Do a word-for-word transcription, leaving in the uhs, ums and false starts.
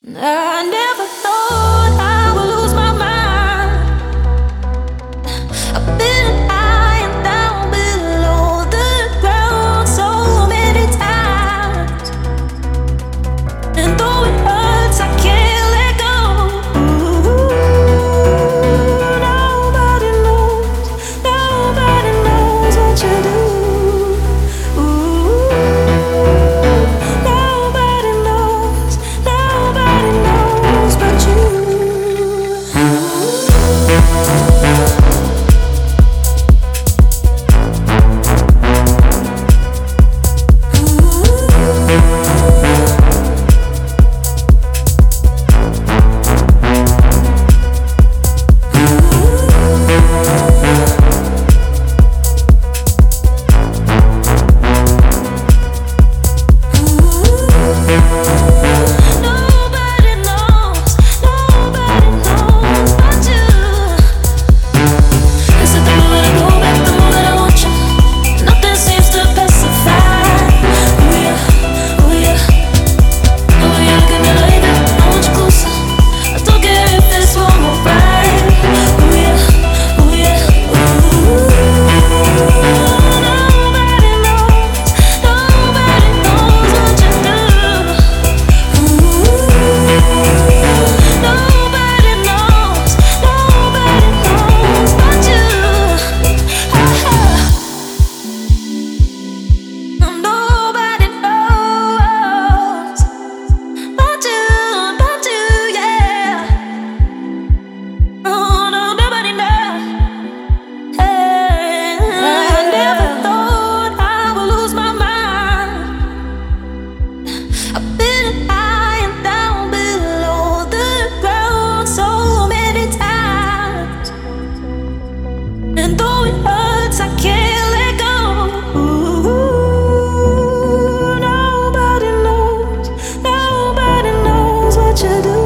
I never thought I would lose my mind. I've been high and down below the ground so many times, and though it hurts, I can't let go. Ooh, nobody knows, nobody knows what you do. Ooh, nobody knows, nobody knows but you. Nobody knows, nobody knows but you. Is it the moment I go back, the moment I want you? Nothing seems to pacify. Oh yeah, oh yeah, oh yeah. Look at me like that, I want you closer. I don't care if it's wrong or right. Oh yeah, oh yeah, ooh. Nobody knows, nobody knows what you do. Nobody knows, nobody knows but you. Nobody knows but you, but you, yeah. Oh no, nobody knows. Hey, I never thought I would lose my mind. I've been high and down below the ground so many times, and though it hurts, I can't let go. Ooh, nobody knows, nobody knows what you do.